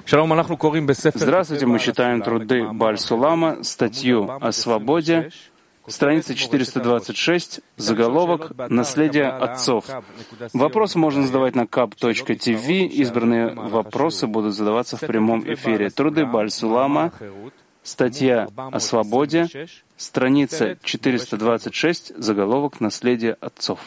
Здравствуйте, мы читаем труды Бааль-Сулама, статью о свободе, страница 426, заголовок «Наследие отцов». Вопросы можно задавать на kap.tv, избранные вопросы будут задаваться в прямом эфире. Труды Бааль-Сулама, статья о свободе, страница 426, заголовок «Наследие отцов».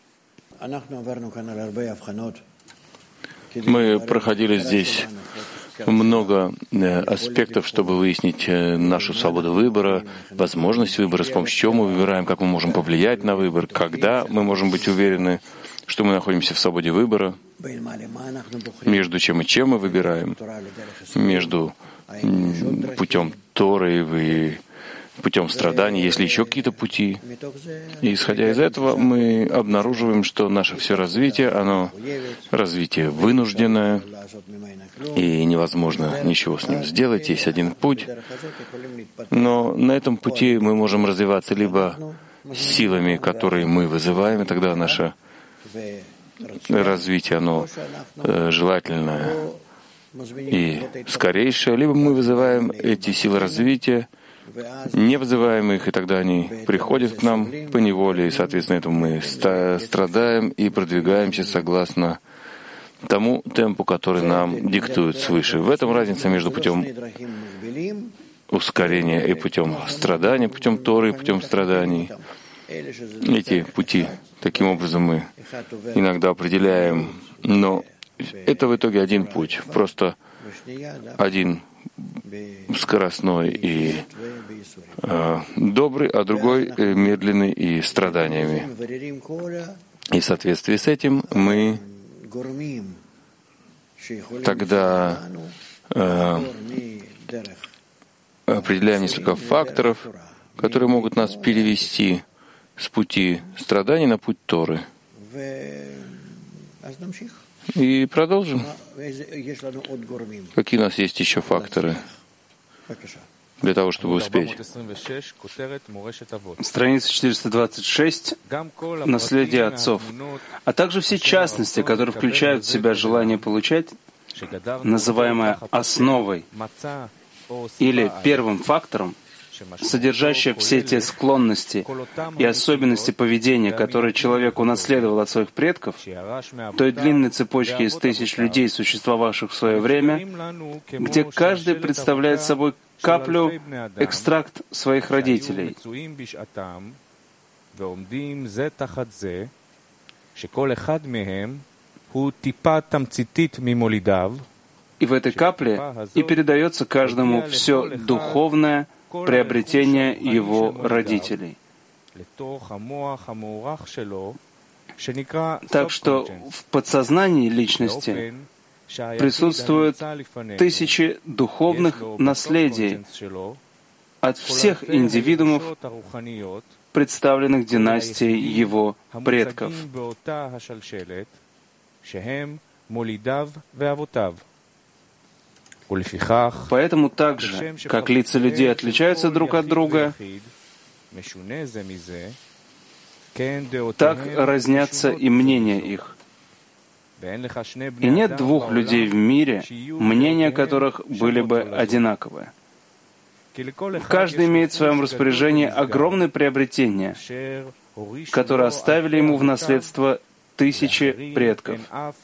Мы проходили здесь много аспектов, чтобы выяснить нашу свободу выбора, возможность выбора, с помощью чего мы выбираем, как мы можем повлиять на выбор, когда мы можем быть уверены, что мы находимся в свободе выбора, между чем и чем мы выбираем, между путем Торы и путем страданий, есть ли еще какие-то пути. И исходя из этого, мы обнаруживаем, что наше все развитие, оно развитие вынужденное, и невозможно ничего с ним сделать. Есть один путь, но на этом пути мы можем развиваться либо силами, которые мы вызываем, и тогда наше развитие, оно желательное и скорейшее, либо мы вызываем эти силы развития, не вызываем их, и тогда они приходят к нам по неволе, и, соответственно, этому мы страдаем и продвигаемся согласно тому темпу, который нам диктует свыше. В этом разница между путем ускорения и путем страдания, путем Торы и путем страданий. Эти пути, таким образом, мы иногда определяем, но это в итоге один путь, просто один скоростной и добрый, а другой медленный и страданиями. И в соответствии с этим мы тогда определяем несколько факторов, которые могут нас перевести с пути страданий на путь Торы. И продолжим. Какие у нас есть еще факторы для того, чтобы успеть? Страница 426, «Наследие отцов», а также все частности, которые включают в себя желание получать, называемое основой или первым фактором, содержащее все те склонности и особенности поведения, которые человек унаследовал от своих предков, той длинной цепочки из тысяч людей, существовавших в свое время, где каждый представляет собой каплю, экстракт своих родителей. И в этой капле и передается каждому все духовное приобретение его родителей. Так что в подсознании личности присутствуют тысячи духовных наследий от всех индивидуумов, представленных династией его предков. Поэтому так же, как лица людей отличаются друг от друга, так разнятся и мнения их. И нет двух людей в мире, мнения которых были бы одинаковые. Каждый имеет в своем распоряжении огромное приобретение, которое оставили ему в наследство тысячи предков.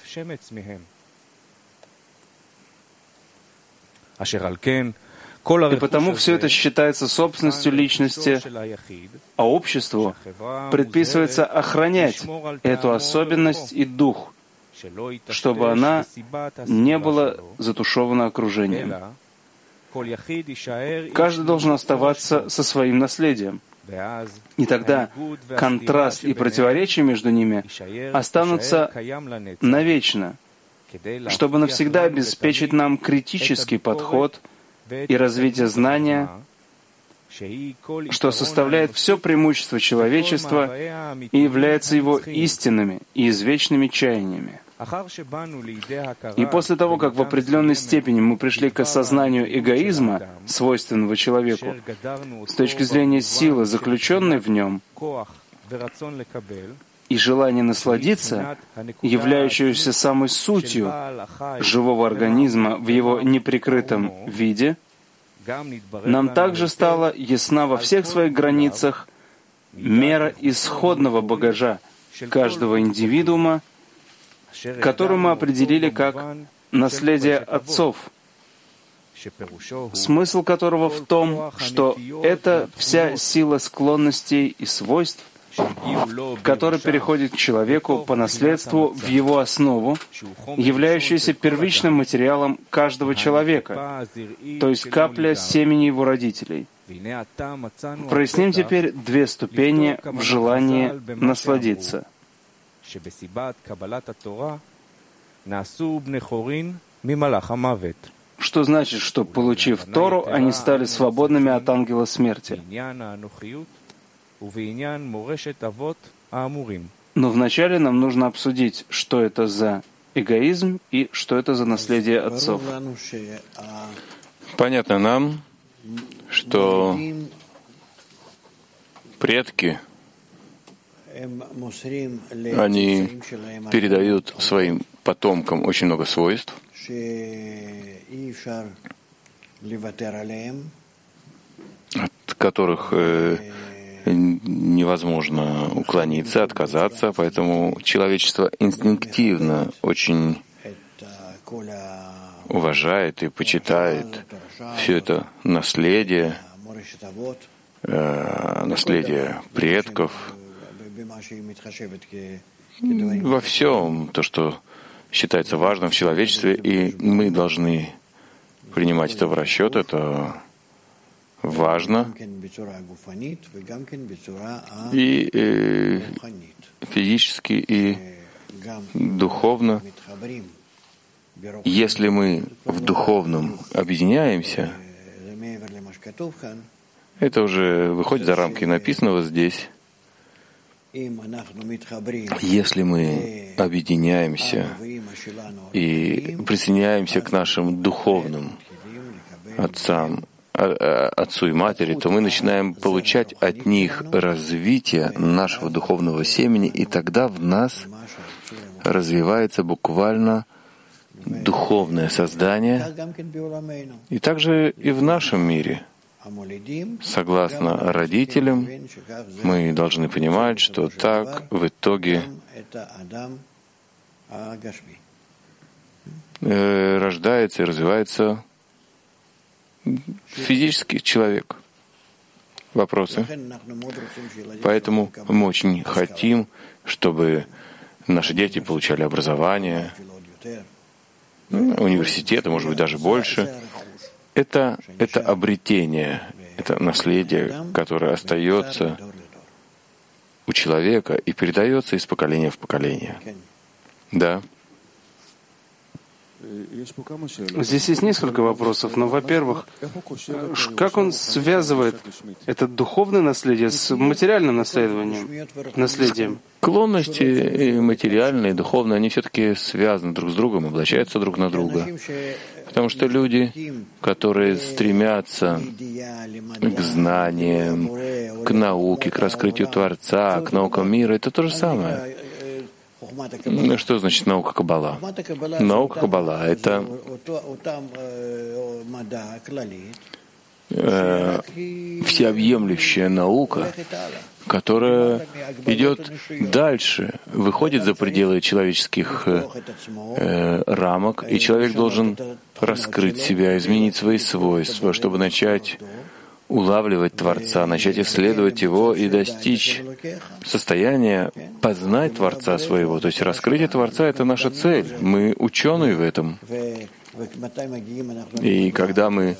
И потому все это считается собственностью личности, а обществу предписывается охранять эту особенность и дух, чтобы она не была затушевана окружением. Каждый должен оставаться со своим наследием. И тогда контраст и противоречия между ними останутся навечно, чтобы навсегда обеспечить нам критический подход и развитие знания, что составляет все преимущество человечества и является его истинными и извечными чаяниями. И после того, как в определенной степени мы пришли к осознанию эгоизма, свойственного человеку, с точки зрения силы, заключенной в нем, и желание насладиться, являющееся самой сутью живого организма в его неприкрытом виде, нам также стала ясна во всех своих границах мера исходного багажа каждого индивидуума, которую мы определили как наследие отцов, смысл которого в том, что это вся сила склонностей и свойств, которая переходит к человеку по наследству в его основу, являющуюся первичным материалом каждого человека, то есть капля семени его родителей. Проясним теперь две ступени в желании насладиться. Что значит, что, получив Тору, они стали свободными от ангела смерти? Но вначале нам нужно обсудить, что это за эгоизм и что это за наследие отцов. Понятно нам, что предки, они передают своим потомкам очень много свойств, от которых невозможно уклониться, отказаться, поэтому человечество инстинктивно очень уважает и почитает все это наследие, наследие предков, во всем то, что считается важным в человечестве, и мы должны принимать это в расчет, это важно. И физически, и духовно. Если мы в духовном объединяемся, это уже выходит за рамки написанного здесь. Если мы объединяемся и присоединяемся к нашим духовным отцам, отцу и матери, то мы начинаем получать от них развитие нашего духовного семени, и тогда в нас развивается буквально духовное создание, и также и в нашем мире. Согласно родителям, мы должны понимать, что так в итоге рождается и развивается физический человек. Вопросы? Поэтому мы очень хотим, чтобы наши дети получали образование, университеты, может быть, даже больше. Это обретение, это наследие, которое остается у человека и передается из поколения в поколение. Да. Здесь есть несколько вопросов, но, во-первых, как он связывает это духовное наследие с материальным наследием? Склонности материальные, духовные, они все-таки связаны друг с другом, облачаются друг на друга. Потому что люди, которые стремятся к знаниям, к науке, к раскрытию Творца, к наукам мира, это то же самое. Что значит наука Каббала? Наука Каббала — это всеобъемлющая наука, которая идет дальше, выходит за пределы человеческих рамок, и человек должен раскрыть себя, изменить свои свойства, чтобы начать улавливать Творца, начать исследовать Его и достичь состояния познать Творца своего. То есть раскрытие Творца — это наша цель. Мы ученые в этом. И когда мы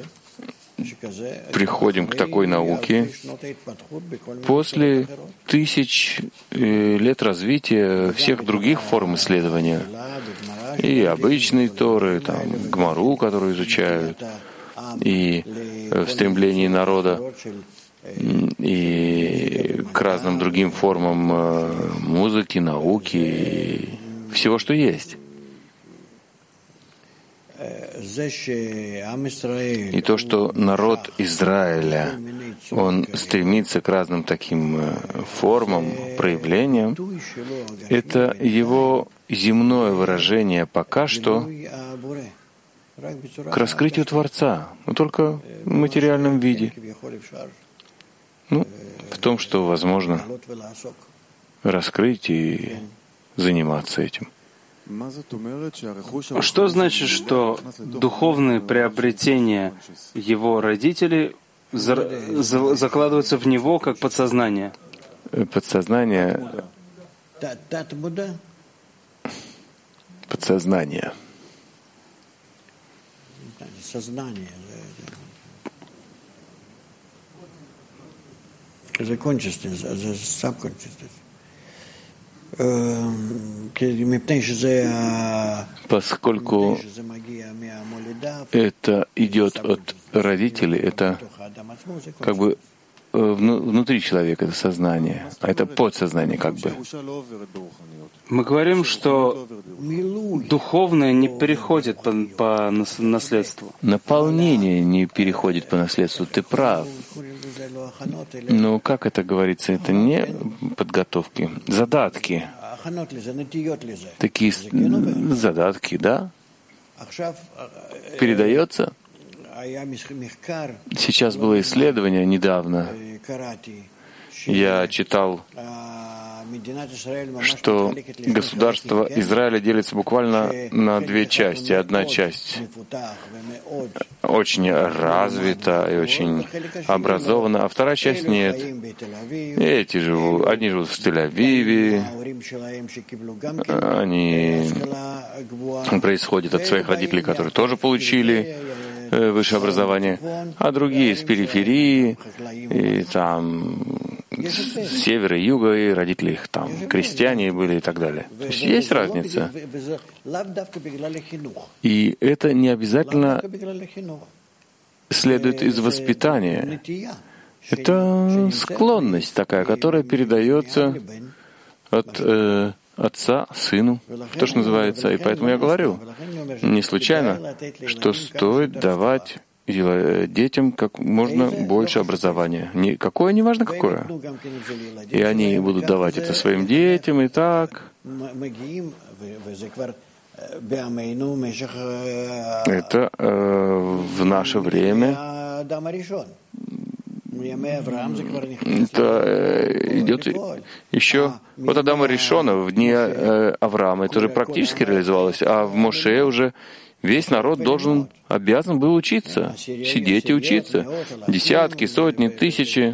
приходим к такой науке, после 1000 лет развития всех других форм исследования, и обычные Торы, там, Гмару, которую изучают, и в стремлении народа, и к разным другим формам музыки, науки, и всего, что есть. И то, что народ Израиля, он стремится к разным таким формам, проявлениям, это его земное выражение пока что к раскрытию Творца, но только в материальном виде. В том, что возможно раскрыть и заниматься этим. Что значит, что духовные приобретения его родителей закладываются в него как подсознание? Подсознание. Это consciousness, это subconsciousness. Поскольку это идет от родителей, это как бы внутри человека, это сознание, а это подсознание как бы. Мы говорим, что духовное не переходит по наследству. Наполнение не переходит по наследству, ты прав. Но, как это говорится, это не подготовки, задатки. Такие задатки, да? Передается. Сейчас было исследование недавно. Я читал, что государство Израиля делится буквально на две части. Одна часть очень развита и очень образована, а вторая часть нет. И одни живут в Тель-Авиве, они происходят от своих родителей, которые тоже получили высшее образование, а другие с периферии, и там с севера и юга, и родители их там крестьяне были и так далее. То есть разница. И это не обязательно следует из воспитания. Это склонность такая, которая передается от отца сыну, то, что называется. И поэтому я говорю, не случайно, что стоит давать детям как можно больше образования. Какое, неважно какое. И они будут давать это своим детям, и так. Это в наше время. Это идет еще от Адама Ришона, в дни Авраама. Это уже практически реализовалось, а в Моше уже весь народ обязан был учиться, сидеть и учиться. Десятки, сотни, тысячи.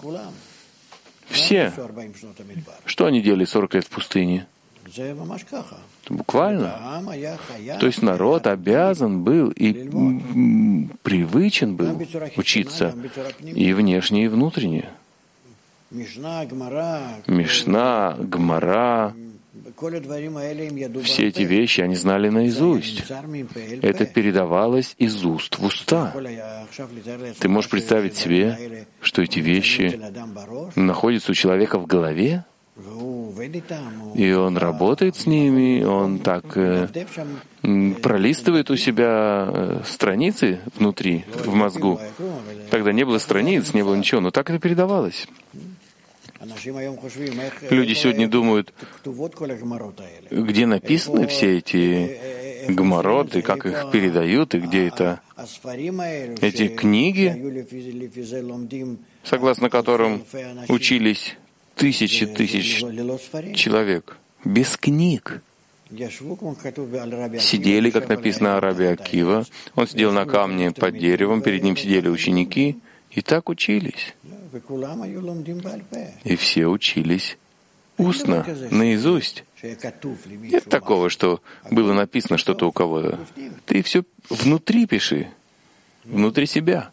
Все. Что они делали 40 лет в пустыне? Буквально. То есть народ обязан был и привычен был учиться и внешне, и внутренне. Мишна, Гмара, все эти вещи они знали наизусть. Это передавалось из уст в уста. Ты можешь представить себе, что эти вещи находятся у человека в голове? И он работает с ними, он так пролистывает у себя страницы внутри, в мозгу. Тогда не было страниц, не было ничего, но так это передавалось. Люди сегодня думают, где написаны все эти гмароты, как их передают, и где это. Эти книги, согласно которым учились тысячи тысяч человек, без книг. Сидели, как написано о Раби Акива. Он сидел на камне под деревом, перед ним сидели ученики, и так учились. И все учились устно, наизусть. Нет такого, что было написано что-то у кого-то. Ты все внутри пиши, внутри себя.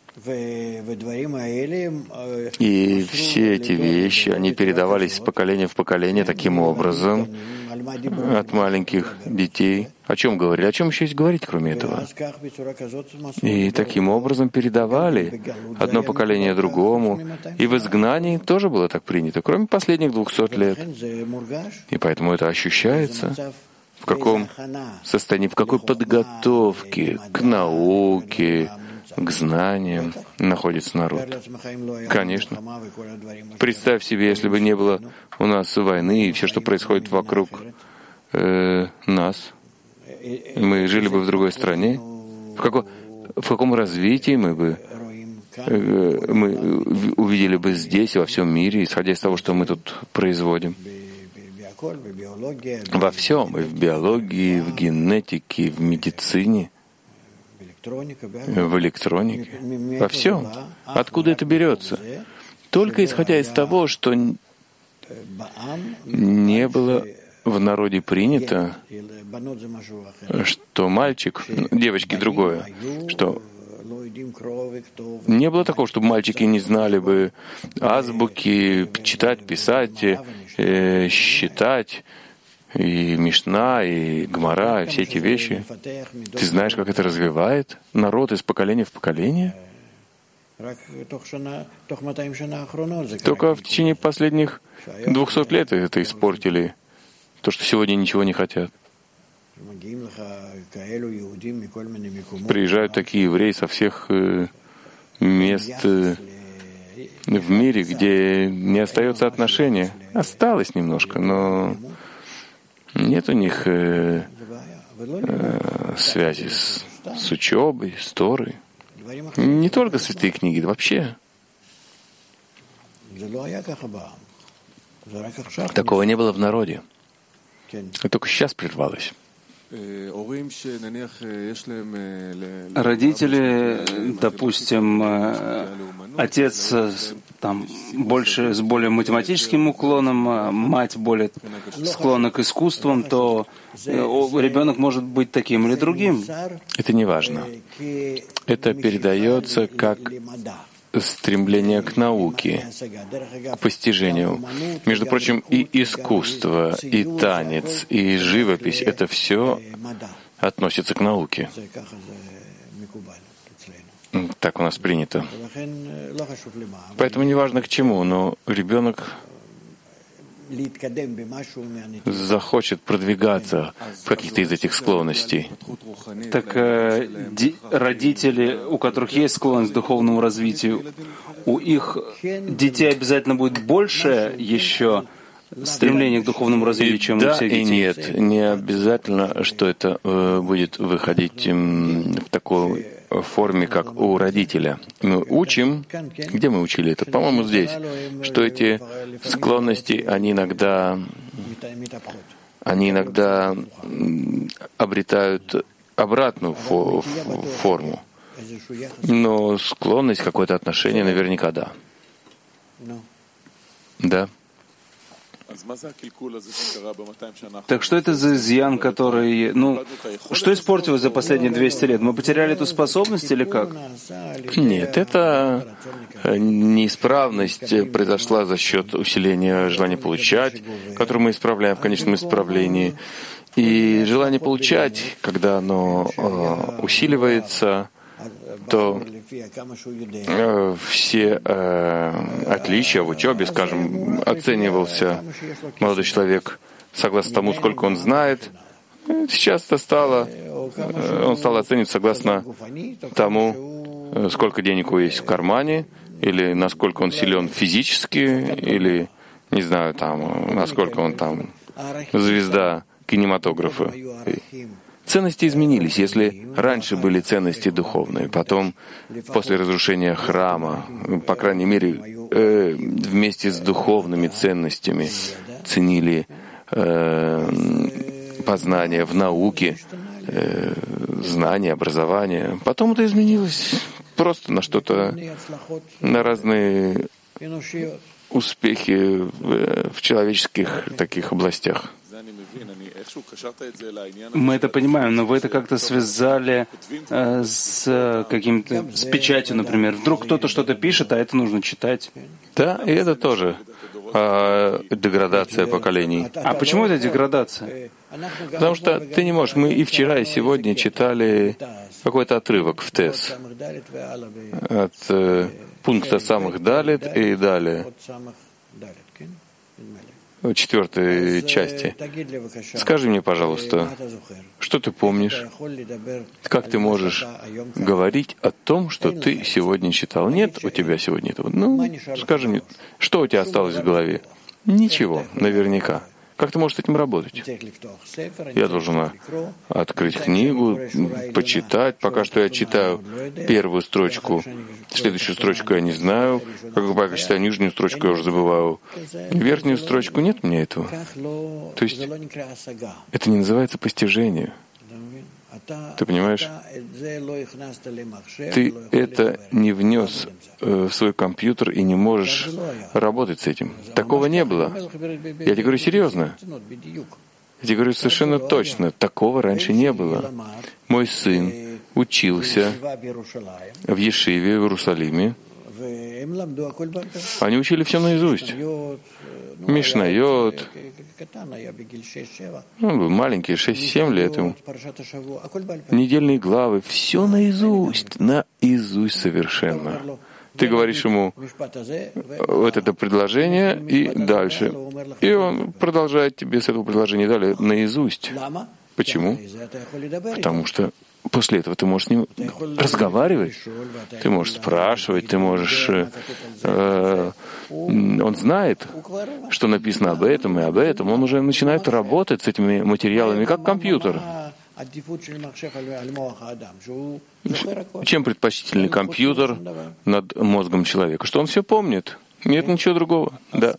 И все эти вещи, они передавались из поколения в поколение таким образом от маленьких детей. О чем говорили? О чем еще есть говорить, кроме этого? И таким образом передавали одно поколение другому. И в изгнании тоже было так принято, кроме последних 200 лет. И поэтому это ощущается в каком состоянии, в какой подготовке к науке, к знаниям находится народ. Конечно. Представь себе, если бы не было у нас войны и все, что происходит вокруг нас, мы жили бы в другой стране, в каком развитии мы увидели бы здесь, во всем мире, исходя из того, что мы тут производим. Во всем, и в биологии, в генетике, в медицине, в электронике, во всем. Откуда это берется? Только исходя из того, что не было в народе принято, что мальчик, девочки другое, что не было такого, чтобы мальчики не знали бы азбуки, читать, писать, считать, и Мишна, и Гмара, и все эти вещи. Ты знаешь, как это развивает народ из поколения в поколение? Только в течение последних 200 лет это испортили, то, что сегодня ничего не хотят. Приезжают такие евреи со всех мест в мире, где не остается отношения. Осталось немножко, но нет у них связи с учебой, с Торой. Не только святые книги, вообще. Такого не было в народе. Это только сейчас прервалось. Родители, допустим, отец там больше с более математическим уклоном, мать более склонна к искусствам, то ребенок может быть таким или другим. Это не важно. Это передается как стремление к науке, к постижению. Между прочим, и искусство, и танец, и живопись — это все относится к науке. Так у нас принято. Поэтому неважно к чему, но ребенок захочет продвигаться в каких-то из этих склонностей. Так родители, у которых есть склонность к духовному развитию, у их детей обязательно будет больше еще стремление к духовному развитию, чем у всех детей? И нет, не обязательно, что это будет выходить в такой форме, как у родителя. Мы учим, где мы учили это? По-моему, здесь, что эти склонности, они иногда обретают обратную форму. Но склонность, какое-то отношение наверняка да. Да. Так что это за изъян, который... что испортилось за последние 200 лет? Мы потеряли эту способность или как? Нет, это неисправность произошла за счет усиления желания получать, которое мы исправляем в конечном исправлении. И желание получать, когда оно усиливается, то все отличия в учебе, скажем, оценивался молодой человек согласно тому, сколько он знает. Сейчас он стал оценивать согласно тому, сколько денег у него есть в кармане, или насколько он силен физически, или, не знаю, там, насколько он там звезда кинематографа. Ценности изменились. Если раньше были ценности духовные, потом, после разрушения храма, по крайней мере, вместе с духовными ценностями ценили познание в науке, знание, образование. Потом это изменилось просто на что-то, на разные успехи в человеческих таких областях. Мы это понимаем, но вы это как-то связали с печатью, например. Вдруг кто-то что-то пишет, а это нужно читать. Да, и это тоже деградация поколений. А почему это деградация? Потому что ты не можешь. Мы и вчера, и сегодня читали какой-то отрывок в ТЭС от пункта самых далит и далее. четвертой части. Скажи мне, пожалуйста, что ты помнишь? Как ты можешь говорить о том, что ты сегодня читал? Нет у тебя сегодня этого. Ну, скажи мне, что у тебя осталось в голове? Ничего, наверняка. Как ты можешь с этим работать? Я должен открыть книгу, почитать. Пока что я читаю первую строчку, следующую строчку я не знаю. Пока я читаю нижнюю строчку, я уже забываю. Верхнюю строчку нет у меня этого. То есть это не называется постижение. Ты понимаешь? Ты это не внес в свой компьютер и не можешь работать с этим. Такого не было. Я тебе говорю серьезно. Я тебе говорю совершенно точно. Такого раньше не было. Мой сын учился в Ешиве в Иерусалиме. Они учили все наизусть. Мишнайот. Он был маленький, 6-7 лет ему. Недельные главы. Все наизусть. Наизусть совершенно. Ты говоришь ему вот это предложение и дальше. И он продолжает тебе с этого предложения далее наизусть. Почему? Потому что после этого ты можешь с ним разговаривать, ты можешь спрашивать, ты можешь... он знает, что написано об этом и об этом. Он уже начинает работать с этими материалами, как компьютер. Чем предпочтительный компьютер над мозгом человека? Что он все помнит. Нет ничего другого. Да.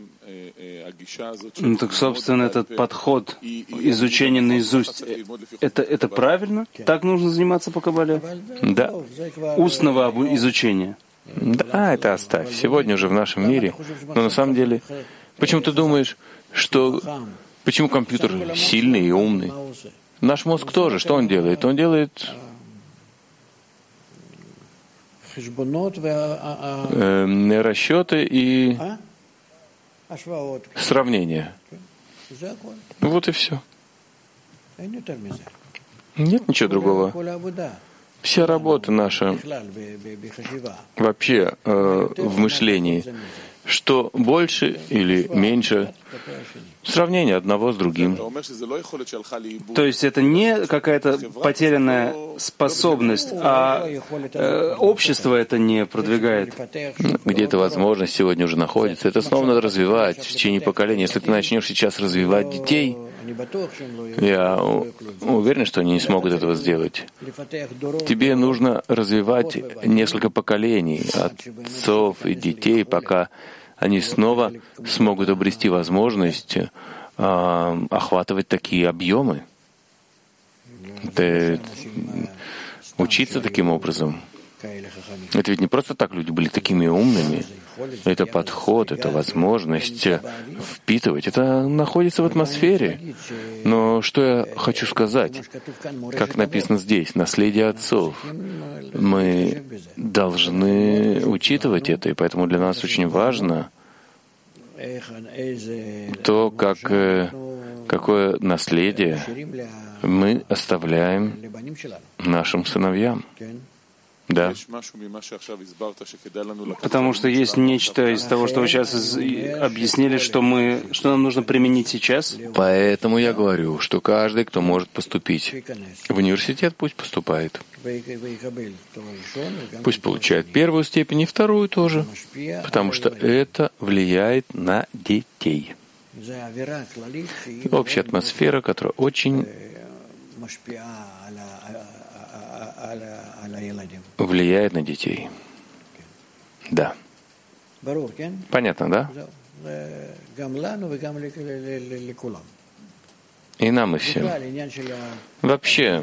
Ну, так, собственно, этот подход изучения наизусть, это правильно? Так нужно заниматься по Кабале? Да. Устного изучения? Да, это оставь. Сегодня же в нашем мире. Но на самом деле, почему ты думаешь, что... Почему компьютер сильный и умный? Наш мозг тоже. Что он делает? Он делает... расчеты и сравнения. Вот и все. Нет ничего другого. Вся работа наша вообще в мышлении, что больше или меньше, сравнение одного с другим. То есть это не какая-то потерянная способность, а общество это не продвигает. Где эта возможность сегодня уже находится, это снова надо развивать в течение поколения. Если ты начнешь сейчас развивать детей, я уверен, что они не смогут этого сделать. Тебе нужно развивать несколько поколений отцов и детей, пока они снова смогут обрести возможность охватывать такие объемы. Учиться таким образом. Это ведь не просто так люди были такими умными. Это подход, это возможность впитывать. Это находится в атмосфере. Но что я хочу сказать, как написано здесь, наследие отцов. Мы должны учитывать это, и поэтому для нас очень важно то, какое наследие мы оставляем нашим сыновьям. Да. Потому что есть нечто из того, что вы сейчас объяснили, что нам нужно применить сейчас. Поэтому я говорю, что каждый, кто может поступить в университет, пусть поступает. Пусть получает первую степень и вторую тоже, потому что это влияет на детей. Общая атмосфера, которая очень влияет на детей. Да. Понятно, да? И нам, и всем. Вообще,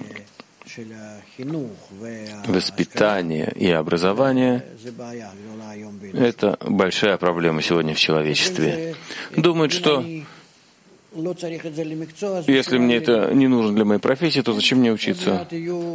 воспитание и образование — это большая проблема сегодня в человечестве. Думают, что если мне это не нужно для моей профессии, то зачем мне учиться?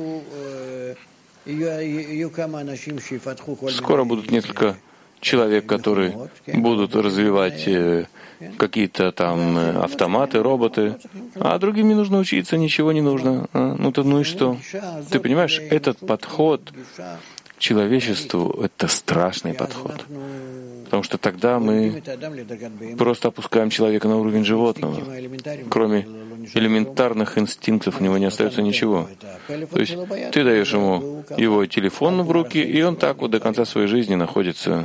Скоро будут несколько человек, которые будут развивать какие-то там автоматы, роботы, а другим не нужно учиться, ничего не нужно. Ну и что? Ты понимаешь, этот подход к человечеству — это страшный подход. Потому что тогда мы просто опускаем человека на уровень животного. Кроме элементарных инстинктов у него не остается ничего. То есть ты даешь ему его телефон в руки, и он так вот до конца своей жизни находится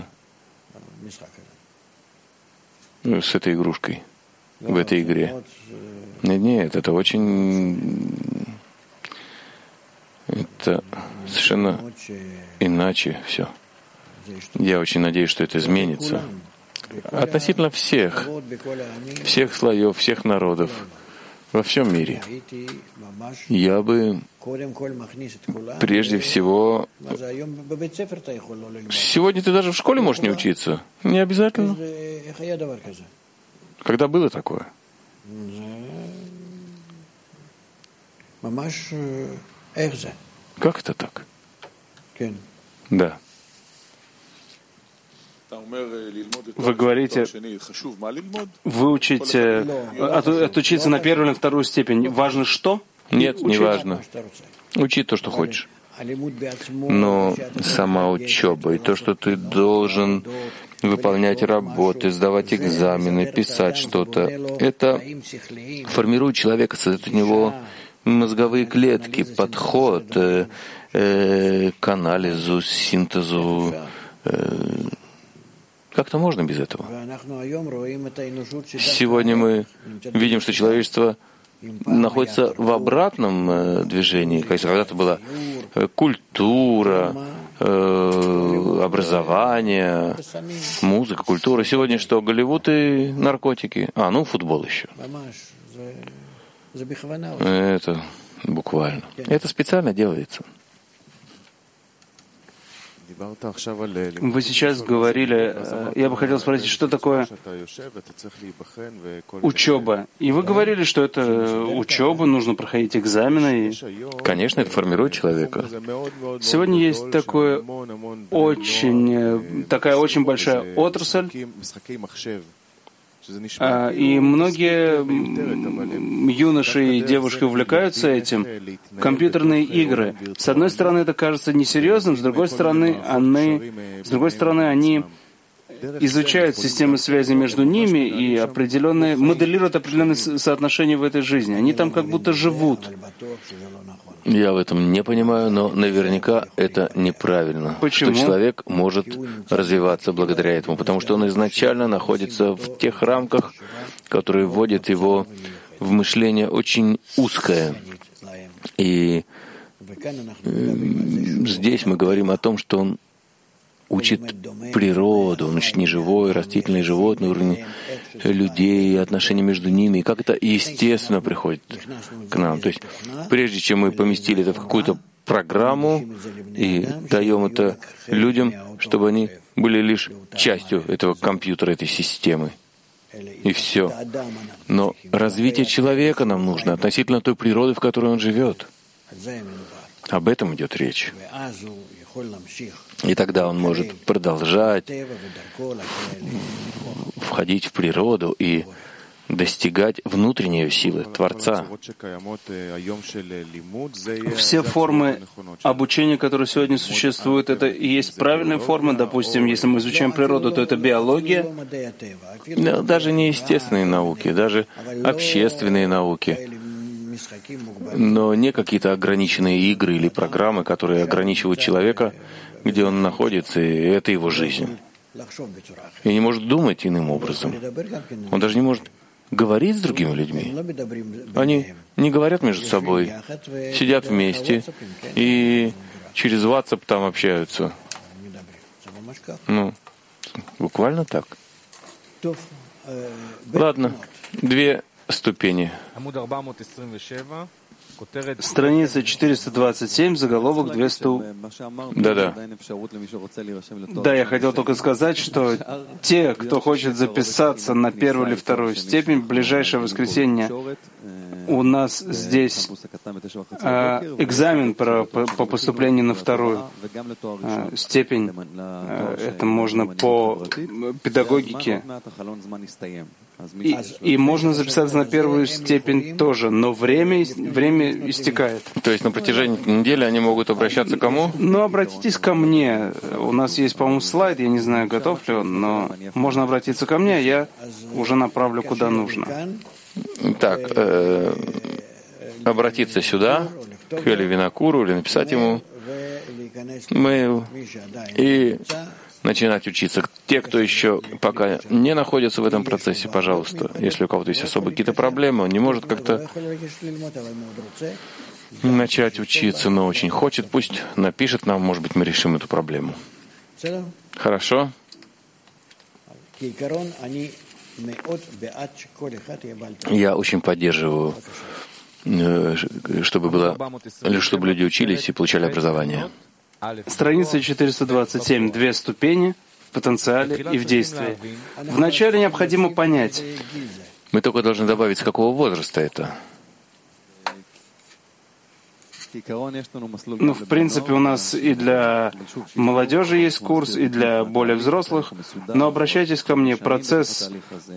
с этой игрушкой, в этой игре. Нет, это очень... Это совершенно иначе все. Я очень надеюсь, что это изменится. Относительно всех слоев, всех народов, во всем мире. Я бы прежде всего... Сегодня ты даже в школе можешь не учиться. Не обязательно. Когда было такое? Как это так? Да. Вы говорите, выучить, отучиться на первую или на вторую степень. Важно что? Нет, не важно. Учи то, что хочешь. Но сама учеба и то, что ты должен выполнять работы, сдавать экзамены, писать что-то, это формирует человека, создает у него мозговые клетки, подход к анализу, синтезу. Как-то можно без этого. Сегодня мы видим, что человечество находится в обратном движении. Когда-то была культура, образование, музыка, культура. Сегодня что? Голливуд и наркотики. Футбол еще. Это буквально. Это специально делается. Вы сейчас говорили, я бы хотел спросить, что такое учеба? И вы говорили, что это учеба, нужно проходить экзамены. Конечно, это формирует человека. Сегодня есть такая очень большая отрасль, и многие юноши и девушки увлекаются этим. Компьютерные игры. С одной стороны, это кажется несерьезным, с другой стороны, они изучают системы связи между ними и моделируют определенные соотношения в этой жизни. Они там как будто живут. Я в этом не понимаю, но наверняка это неправильно. Почему? Что человек может развиваться благодаря этому, потому что он изначально находится в тех рамках, которые вводят его в мышление очень узкое. И здесь мы говорим о том, что он учит природу, он учит неживое, растительное, животное, уровень людей, отношения между ними, и как это естественно приходит к нам. То есть прежде чем мы поместили это в какую-то программу и даем это людям, чтобы они были лишь частью этого компьютера, этой системы. И все. Но развитие человека нам нужно относительно той природы, в которой он живет. Об этом идет речь. И тогда он может продолжать входить в природу и достигать внутренней силы Творца. Все формы обучения, которые сегодня существуют, это и есть правильные формы. Допустим, если мы изучаем природу, то это биология. Даже не естественные науки, даже общественные науки. Но не какие-то ограниченные игры или программы, которые ограничивают человека, где он находится, и это его жизнь. И не может думать иным образом. Он даже не может говорить с другими людьми. Они не говорят между собой, сидят вместе и через WhatsApp там общаются. Буквально так. Ладно, 2 ступени. Страница 427, заголовок 200. Да. Да, я хотел только сказать, что те, кто хочет записаться на первую или вторую степень, в ближайшее воскресенье у нас здесь экзамен по поступлению на вторую степень. Это можно по педагогике. И можно записаться на первую степень тоже, но время истекает. То есть на протяжении недели они могут обращаться к кому? Ну, обратитесь ко мне. У нас есть, по-моему, слайд, я не знаю, готов ли он, но можно обратиться ко мне, я уже направлю куда нужно. Так, обратиться сюда, к Эли Винокуру, или написать ему мейл и начинать учиться. Те, кто еще пока не находится в этом процессе, пожалуйста, если у кого-то есть особые какие-то проблемы, он не может как-то начать учиться, но очень хочет, пусть напишет нам, может быть, мы решим эту проблему. Хорошо? Я очень поддерживаю, чтобы люди учились и получали образование. Страница 427. 2 ступени в потенциале и в действии. Вначале необходимо понять. Мы только должны добавить, с какого возраста это. Ну, в принципе, у нас и для молодежи есть курс, и для более взрослых. Но обращайтесь ко мне. Процесс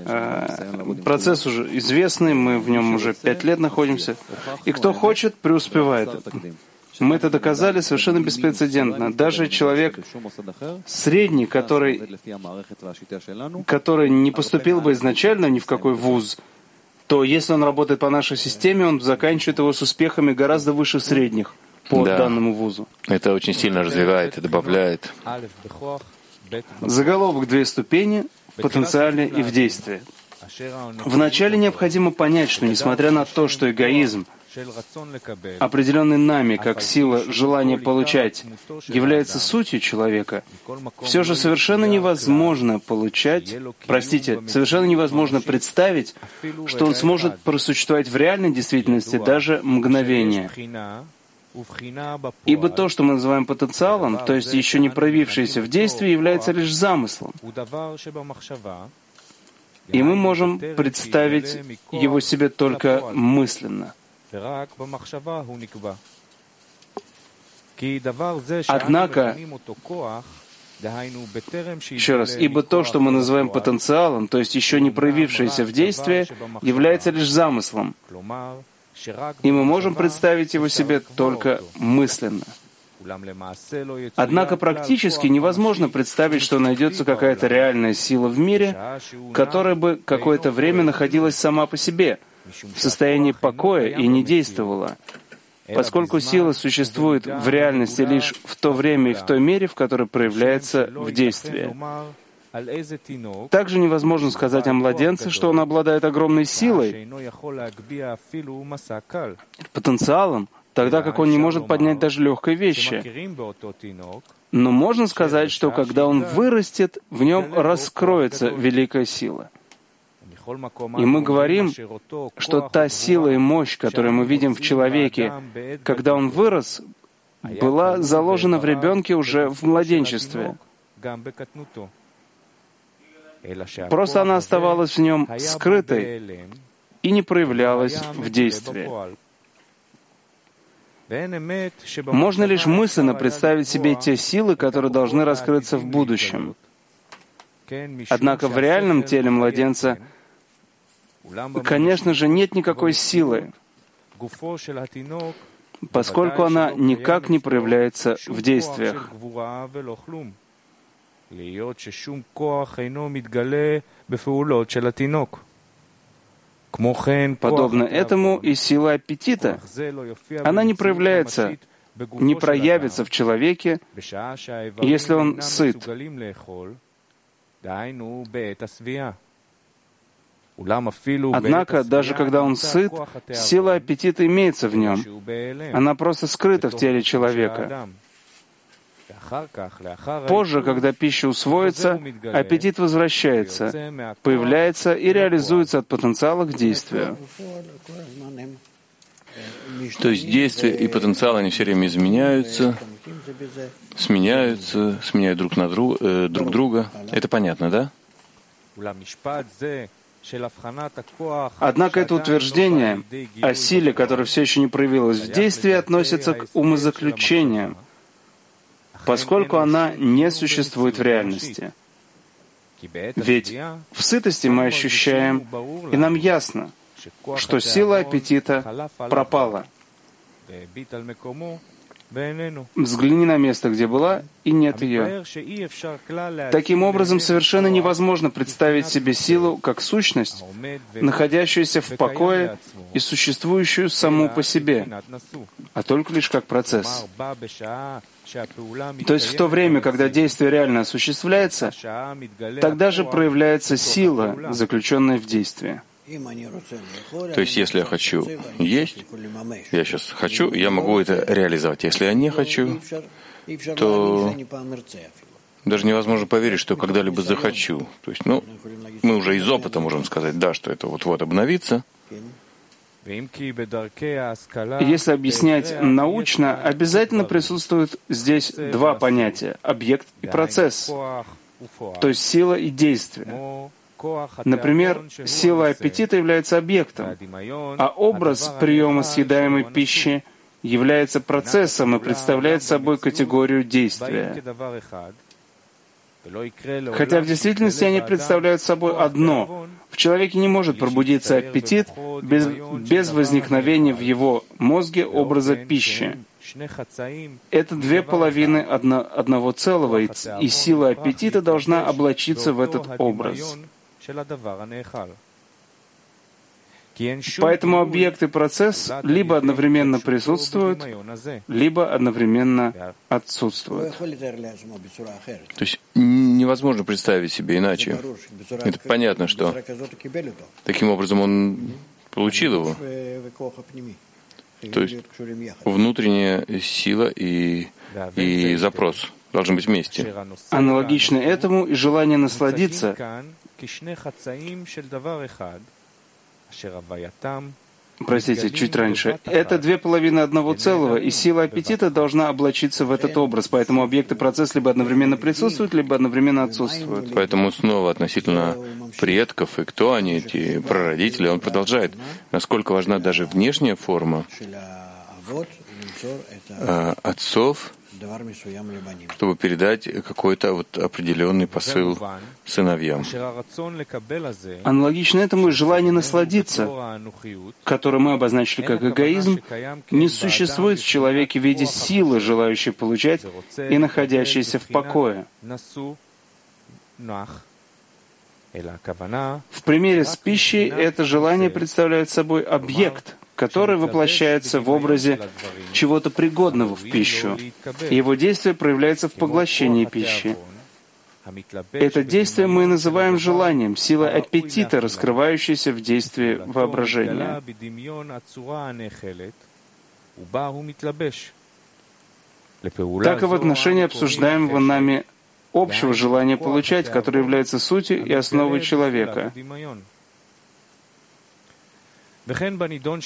уже известный, мы в нем уже 5 лет находимся. И кто хочет, преуспевает. Мы это доказали совершенно беспрецедентно. Даже человек средний, который не поступил бы изначально ни в какой вуз, то если он работает по нашей системе, он заканчивает его с успехами гораздо выше средних по данному вузу. Это очень сильно развивает и добавляет. Заголовок 2 ступени в потенциале и в действии. Вначале необходимо понять, что несмотря на то, что эгоизм, определенный нами как сила желания получать, является сутью человека, все же совершенно невозможно совершенно невозможно представить, что он сможет просуществовать в реальной действительности даже мгновение. Ибо то, что мы называем потенциалом, то есть еще не проявившееся в действии, является лишь замыслом. И мы можем представить его себе только мысленно. Однако, еще раз, ибо то, что мы называем потенциалом, то есть еще не проявившееся в действии, является лишь замыслом, и мы можем представить его себе только мысленно. Однако практически невозможно представить, что найдется какая-то реальная сила в мире, которая бы какое-то время находилась сама по себе, в состоянии покоя и не действовала, поскольку сила существует в реальности лишь в то время и в той мере, в которой проявляется в действии. Также невозможно сказать о младенце, что он обладает огромной силой, потенциалом, тогда как он не может поднять даже легкой вещи. Но можно сказать, что когда он вырастет, в нем раскроется великая сила. И мы говорим, что та сила и мощь, которую мы видим в человеке, когда он вырос, была заложена в ребенке уже в младенчестве. Просто она оставалась в нем скрытой и не проявлялась в действии. Можно лишь мысленно представить себе те силы, которые должны раскрыться в будущем. Однако в реальном теле младенца, конечно же, нет никакой силы, поскольку она никак не проявляется в действиях. Подобно этому и сила аппетита. Она не проявляется, не проявится в человеке, если он сыт. Однако, даже когда он сыт, сила аппетита имеется в нем. Она просто скрыта в теле человека. Позже, когда пища усвоится, аппетит возвращается, появляется и реализуется от потенциала к действию. То есть действия и потенциал, они все время изменяются, сменяют друг друга. Это понятно, да? Однако это утверждение о силе, которая все еще не проявилась в действии, относится к умозаключениям, поскольку она не существует в реальности. Ведь в сытости мы ощущаем, и нам ясно, что сила аппетита пропала. Взгляни на место, где была, и нет ее. Таким образом, совершенно невозможно представить себе силу как сущность, находящуюся в покое и существующую саму по себе, а только лишь как процесс. То есть в то время, когда действие реально осуществляется, тогда же проявляется сила, заключенная в действии. То есть, если я хочу есть, я сейчас хочу, я могу это реализовать. Если я не хочу, то даже невозможно поверить, что когда-либо захочу. То есть, мы уже из опыта можем сказать, да, что это вот-вот обновится. Если объяснять научно, обязательно присутствуют здесь два понятия — объект и процесс, то есть сила и действие. Например, сила аппетита является объектом, а образ приема съедаемой пищи является процессом и представляет собой категорию действия. Хотя в действительности они представляют собой одно. В человеке не может пробудиться аппетит без возникновения в его мозге образа пищи. Это две половины одного целого, и сила аппетита должна облачиться в этот образ. Поэтому объект и процесс либо одновременно присутствуют, либо одновременно отсутствуют. То есть невозможно представить себе иначе. Это понятно, что таким образом он получил его. То есть внутренняя сила и запрос должны быть вместе. Аналогично этому и желание насладиться чуть раньше. Это две половины одного целого, и сила аппетита должна облачиться в этот образ. Поэтому объект и процесс либо одновременно присутствуют, либо одновременно отсутствуют. Поэтому снова относительно предков и кто они, эти прародители, он продолжает, насколько важна даже внешняя форма отцов, чтобы передать какой-то определенный посыл сыновьям. Аналогично этому и желание насладиться, которое мы обозначили как эгоизм, не существует в человеке в виде силы, желающей получать и находящейся в покое. В примере с пищей это желание представляет собой объект, который воплощается в образе чего-то пригодного в пищу, и его действие проявляется в поглощении пищи. Это действие мы называем желанием, силой аппетита, раскрывающейся в действии воображения. Так и в отношении обсуждаемого нами общего желания получать, которое является сутью и основой человека. Так и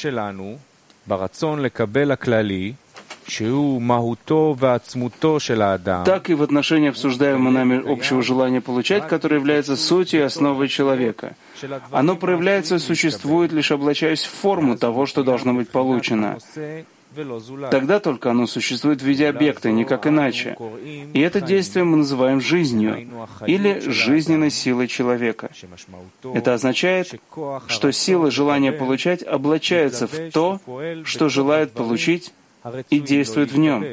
в отношении обсуждаемого нами общего желания получать, которое является сутью и основой человека. Оно проявляется и существует, лишь облачаясь в форму того, что должно быть получено. Тогда только оно существует в виде объекта, никак иначе. И это действие мы называем жизнью или жизненной силой человека. Это означает, что сила желания получать облачается в то, что желает получить, и действует в нем.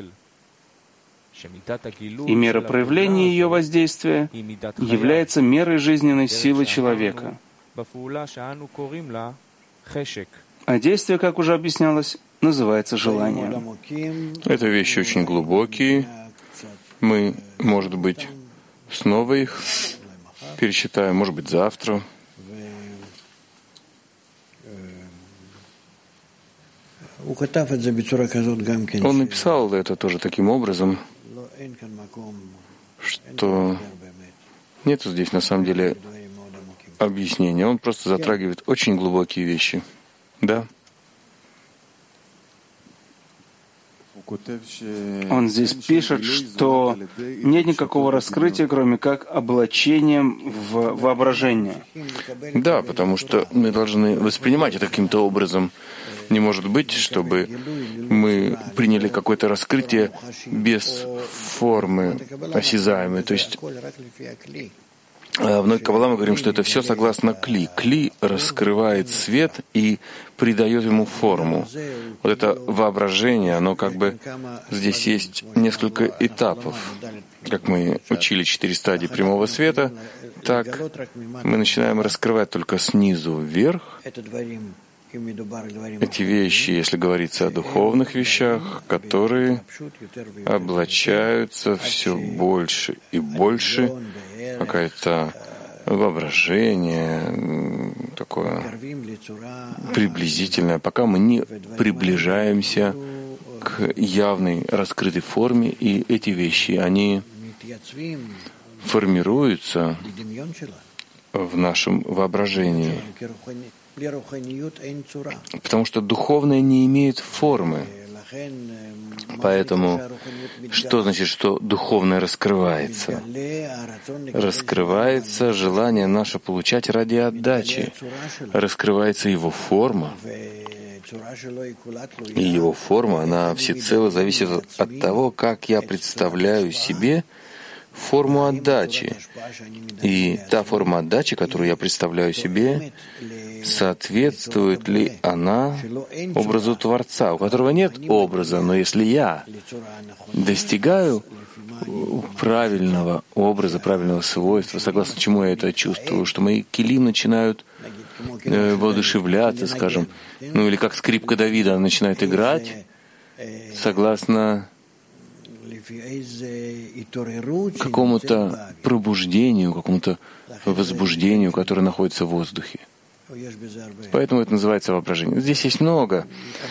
И мера проявления ее воздействия является мерой жизненной силы человека. А действие, как уже объяснялось, называется желанием. Это вещи очень глубокие. Мы, может быть, снова их пересчитаем, может быть, завтра. Он написал это тоже таким образом, что нет здесь на самом деле объяснения. Он просто затрагивает очень глубокие вещи. Да? Он здесь пишет, что нет никакого раскрытия, кроме как облачением в воображение. Да, потому что мы должны воспринимать это каким-то образом. Не может быть, чтобы мы приняли какое-то раскрытие без формы осязаемой. То есть в Ной Каббала мы говорим, что это все согласно кли. Кли раскрывает свет и придает ему форму. Вот это воображение, оно как бы здесь есть несколько этапов. Как мы учили 4 стадии прямого света, так мы начинаем раскрывать только снизу вверх эти вещи, если говорится о духовных вещах, которые облачаются все больше и больше, какое-то воображение такое приблизительное, пока мы не приближаемся к явной раскрытой форме, и эти вещи, они формируются в нашем воображении. Потому что духовное не имеет формы. Поэтому что значит, что духовное раскрывается? Раскрывается желание наше получать ради отдачи. Раскрывается его форма. И его форма, она всецело зависит от того, как я представляю себе форму отдачи. И та форма отдачи, которую я представляю себе, соответствует ли она образу Творца, у которого нет образа, но если я достигаю правильного образа, правильного свойства, согласно чему я это чувствую, что мои килим начинают воодушевляться, скажем, ну или как скрипка Давида, она начинает играть, согласно какому-то пробуждению, какому-то возбуждению, которое находится в воздухе. Поэтому это называется воображение. Здесь есть много,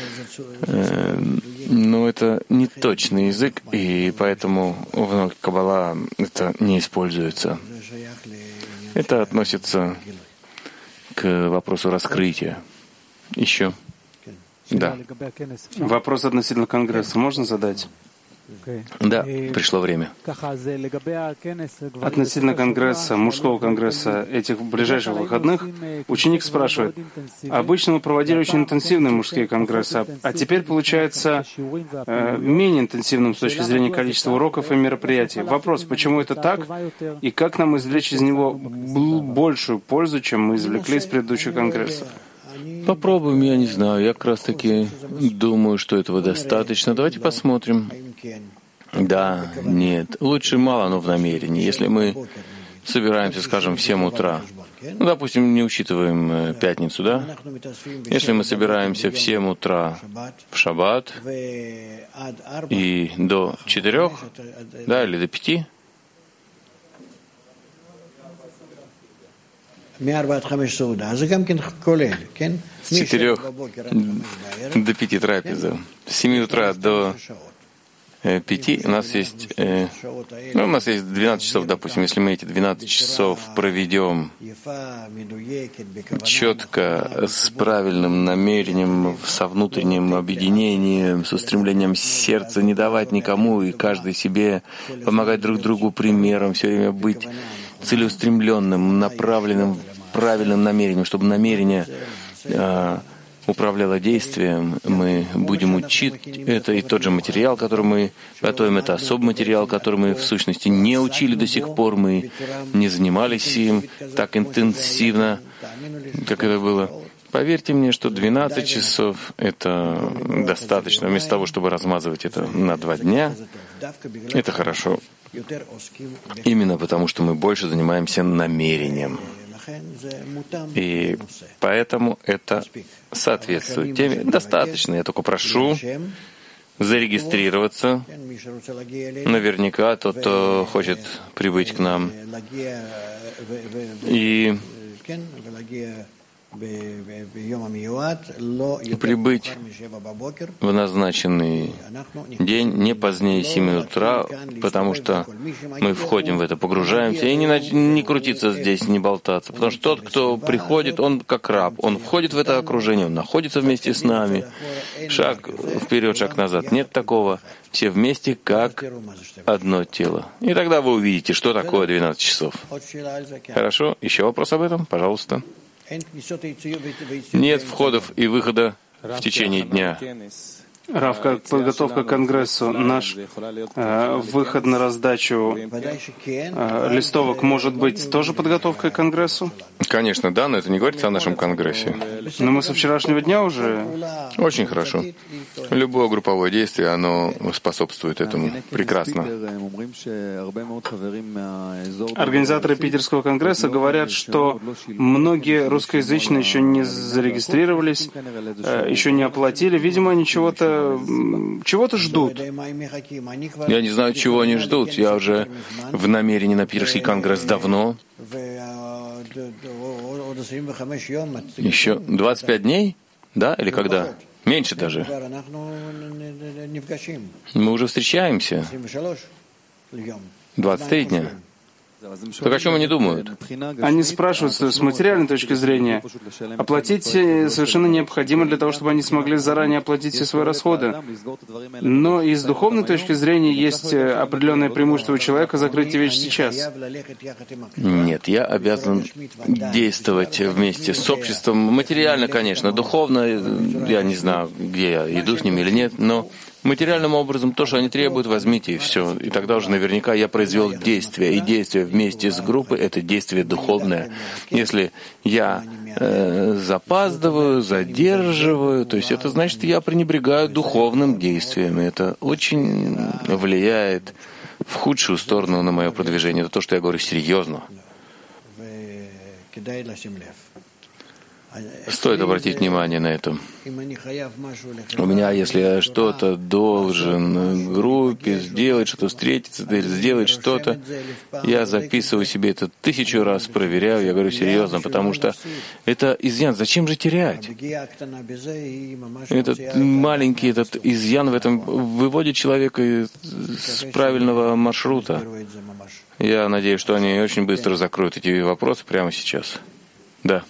но это не точный язык, и поэтому в Каббала это не используется. Это относится к вопросу раскрытия. Еще? Да. Вопрос относительно Конгресса можно задать? Да, пришло время. Относительно Конгресса, мужского Конгресса, этих ближайших выходных, ученик спрашивает, обычно мы проводили очень интенсивные мужские конгрессы, а теперь получается менее интенсивным с точки зрения количества уроков и мероприятий. Вопрос, почему это так, и как нам извлечь из него большую пользу, чем мы извлекли из предыдущих конгрессов? Попробуем, я не знаю. Я как раз таки думаю, что этого достаточно. Давайте посмотрим. Да, нет. Лучше мало, но в намерении. Если мы собираемся, скажем, в 7 утра, ну, допустим, не учитываем пятницу, да? Если мы собираемся в 7 утра в шаббат и до 4, да, или до 5, с 4 до 5 трапеза, с 7 утра до 5 у нас есть, у нас есть 12 часов, допустим, если мы эти 12 часов проведем четко, с правильным намерением, со внутренним объединением, с устремлением сердца не давать никому и каждый себе помогать друг другу примером, все время быть целеустремленным, направленным правильным намерением, чтобы намерение управляло действием, мы будем учить это, и тот же материал, который мы готовим, это особый материал, который мы в сущности не учили до сих пор, мы не занимались им так интенсивно, как это было. Поверьте мне, что 12 часов — это достаточно. Вместо того, чтобы размазывать это на 2 дня, это хорошо. Именно потому, что мы больше занимаемся намерением. И поэтому это соответствует теме. Достаточно. Я только прошу зарегистрироваться. Наверняка тот, кто хочет прибыть к нам. И прибыть в назначенный день не позднее 7 утра, потому что мы входим в это, погружаемся, и не крутиться здесь, не болтаться. Потому что тот, кто приходит, он как раб, он входит в это окружение, он находится вместе с нами. Шаг вперед, шаг назад. Нет такого. Все вместе, как одно тело. И тогда вы увидите, что такое 12 часов. Хорошо? Еще вопрос об этом? Пожалуйста. Нет входов и выхода в течение дня. Рав, как подготовка к Конгрессу, наш выход на раздачу листовок может быть тоже подготовкой к Конгрессу? Конечно, да, но это не говорится о нашем Конгрессе. Но мы со вчерашнего дня уже... Очень хорошо. Любое групповое действие, оно способствует этому. Прекрасно. Организаторы Питерского Конгресса говорят, что многие русскоязычные еще не зарегистрировались, еще не оплатили. Видимо, они чего-то ждут. Я не знаю, чего они ждут. Я уже в намерении на Питерский Конгресс давно. Еще 25 дней? Да? Или когда? Меньше даже. Мы уже встречаемся. 23 дня. Так о чем они думают? Они спрашивают, с материальной точки зрения, оплатить совершенно необходимо для того, чтобы они смогли заранее оплатить все свои расходы. Но и с духовной точки зрения есть определенное преимущество у человека закрыть эти вещи сейчас. Нет, я обязан действовать вместе с обществом. Материально, конечно, духовно, я не знаю, где я иду с ними или нет, но материальным образом то, что они требуют, возьмите и все. И тогда уже наверняка я произвел действие. И действие вместе с группой — это действие духовное. Если я запаздываю, задерживаю, то есть это значит, я пренебрегаю духовным действием. И это очень влияет в худшую сторону на мое продвижение. Это то, что я говорю серьезно. Стоит обратить внимание на это. У меня, если я что-то должен группе сделать, что-то встретиться, сделать что-то, я записываю себе это 1000 раз, проверяю, я говорю серьезно, потому что это изъян. Зачем же терять? Этот маленький этот изъян в этом выводит человека с правильного маршрута. Я надеюсь, что они очень быстро закроют эти вопросы прямо сейчас. Да.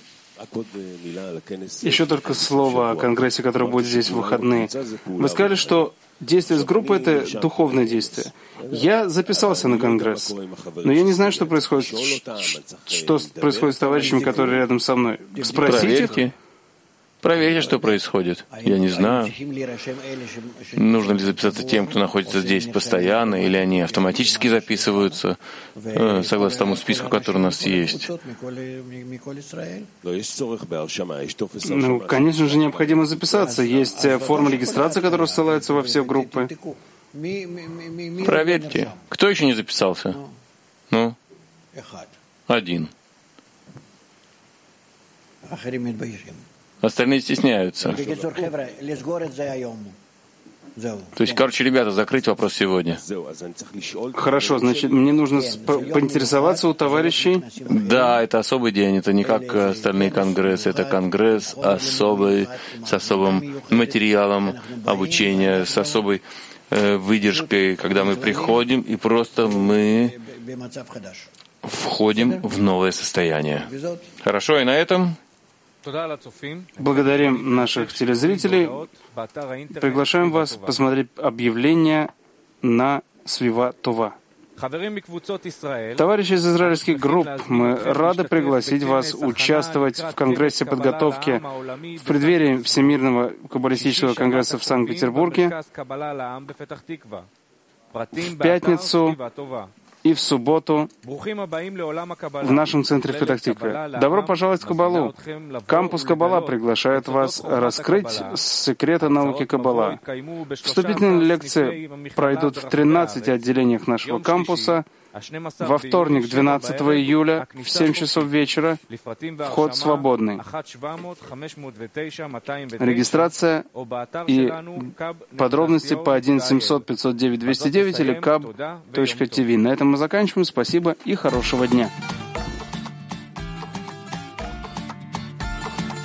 Еще только слово о Конгрессе, который будет здесь в выходные. Вы сказали, что действие с группой — это духовное действие. Я записался на Конгресс, но я не знаю, что происходит с товарищами, которые рядом со мной. Спросите их. Проверьте, что происходит. Я не знаю, нужно ли записаться тем, кто находится здесь постоянно, или они автоматически записываются, согласно тому списку, который у нас есть. Ну, конечно же, необходимо записаться. Есть форма регистрации, которая ссылается во все группы. Проверьте. Кто еще не записался? Ну? Один. Остальные стесняются. То есть, короче, ребята, закрыть вопрос сегодня. Хорошо, значит, мне нужно поинтересоваться у товарищей. Да, это особый день, это не как остальные конгрессы, это конгресс особый, с особым материалом обучения, с особой выдержкой, когда мы приходим, и просто мы входим в новое состояние. Хорошо, и на этом... Благодарим наших телезрителей. Приглашаем вас посмотреть объявление на Свива Това. Товарищи из израильских групп, мы рады пригласить вас участвовать в Конгрессе подготовки в преддверии Всемирного каббалистического конгресса в Санкт-Петербурге в пятницу и в субботу в нашем центре в Петах-Тикве. Добро пожаловать в Каббалу. Кампус Каббала приглашает вас раскрыть секреты науки Каббала. Вступительные лекции пройдут в 13 отделениях нашего кампуса. Во вторник, 12 июля, в 7 часов вечера, вход свободный. Регистрация и подробности по 1-700-509-209 или kab.tv. На этом мы заканчиваем. Спасибо и хорошего дня.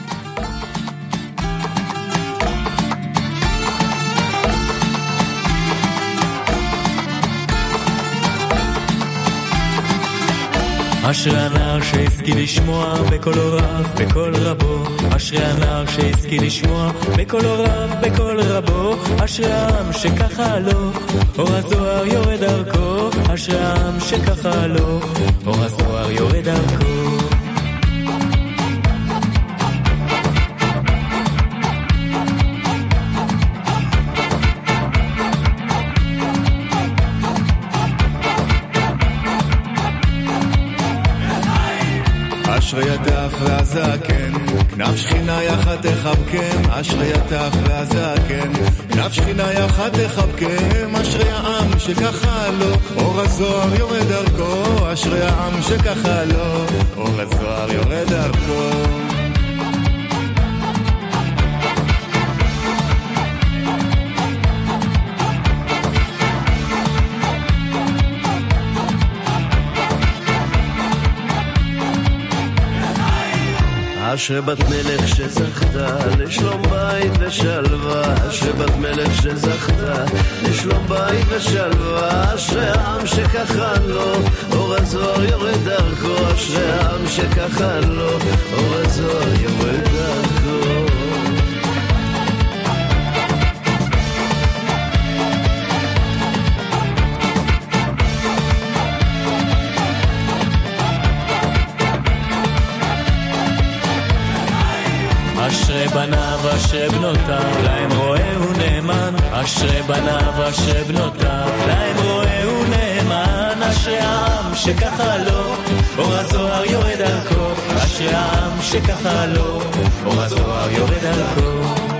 אשרי הנער שהשכיל לשמוע בקול רב, בקול רבו. אשרי הנער שהשכיל לשמוע בקול רב, בקול רבו. אשרי העם שככה לו, אור הזוהר יורד דרכו. אשרי העם שככה לו, אור הזוהר יורד דרכו. אשרי הטף והזקן, כנף שכינה יחד תחבקם. אשרי הטף והזקן, כנף שכינה יחד תחבקם. אשרי העם שככה לו, אור הזוהר יורד דרכו. אשרי העם שככה לו, אור הזוהר יורד דרכו. אשרי בת מלך שזכתה לשלום בית ושלווה. אשרי בת מלך שזכתה לשלום בית ושלווה. אשרי העם שככה לו, אור הזוהר יורד דרכו. אשרי העם שככה לו, אור הזוהר יורד דרכו. אשרי בניו אשרי בנותיו, להם רואה ונאמן. אשרי בניו אשרי בנותיו, להם רואה ונאמן. אשרי העם שככה לו, אור הזוהר יורד דרכו. אשרי העם שככה לו, אור הזוהר יורד דרכו.